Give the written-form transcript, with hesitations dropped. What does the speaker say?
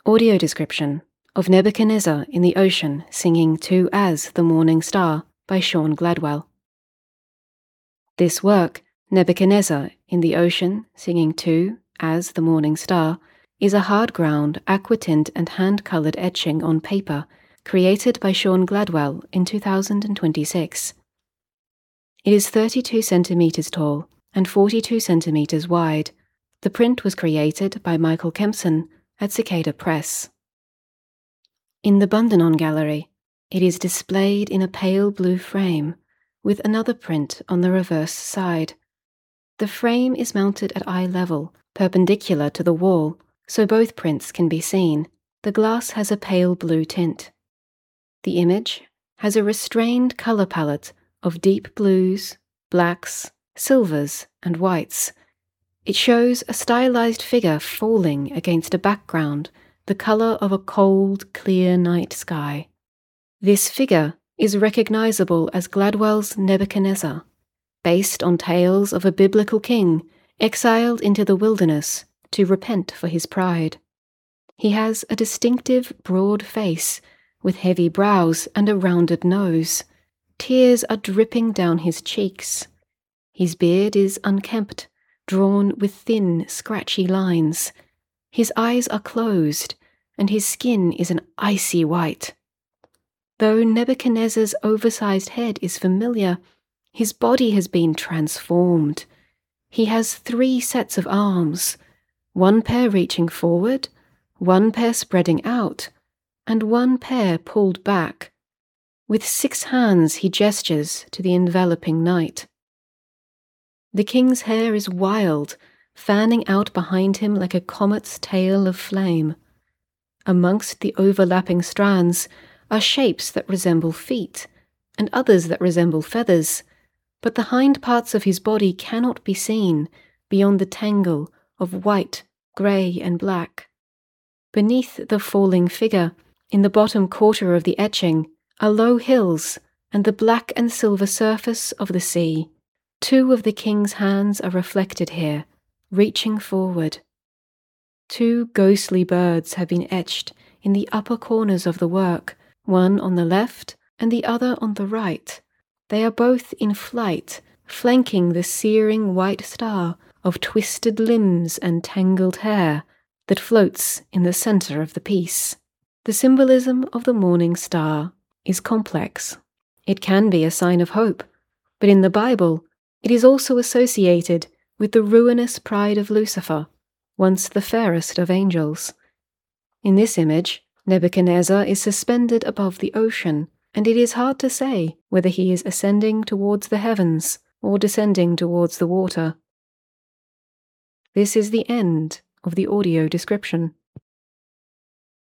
Audio description of Nebuchadnezzar in the Ocean singing To As the Morning Star by Sean Gladwell. This work, Nebuchadnezzar in the Ocean singing To As the Morning Star, is a hard-ground, aquatint and hand-coloured etching on paper created by Sean Gladwell in 2026. It is 32 centimetres tall and 42 centimetres wide. The print was created by Michael Kempson at Cicada Press. In the Bundanon Gallery, it is displayed in a pale blue frame with another print on the reverse side. The frame is mounted at eye level, perpendicular to the wall, so both prints can be seen. The glass has a pale blue tint. The image has a restrained colour palette of deep blues, blacks, silvers, and whites. It shows a stylized figure falling against a background the colour of a cold, clear night sky. This figure is recognizable as Gladwell's Nebuchadnezzar, based on tales of a biblical king exiled into the wilderness to repent for his pride. He has a distinctive broad face with heavy brows and a rounded nose. Tears are dripping down his cheeks. His beard is unkempt, drawn with thin, scratchy lines. His eyes are closed, and his skin is an icy white. Though Nebuchadnezzar's oversized head is familiar, his body has been transformed. He has 3 sets of arms, 1 pair reaching forward, 1 pair spreading out, and 1 pair pulled back. With 6 hands he gestures to the enveloping night. The king's hair is wild, fanning out behind him like a comet's tail of flame. Amongst the overlapping strands are shapes that resemble feet, and others that resemble feathers, but the hind parts of his body cannot be seen beyond the tangle of white, grey, and black. Beneath the falling figure, in the bottom quarter of the etching, are low hills and the black and silver surface of the sea. 2 of the king's hands are reflected here, reaching forward. 2 ghostly birds have been etched in the upper corners of the work, one on the left and the other on the right. They are both in flight, flanking the searing white star of twisted limbs and tangled hair that floats in the centre of the piece. The symbolism of the morning star is complex. It can be a sign of hope, but in the Bible, it is also associated with the ruinous pride of Lucifer, once the fairest of angels. In this image, Nebuchadnezzar is suspended above the ocean, and it is hard to say whether he is ascending towards the heavens or descending towards the water. This is the end of the audio description.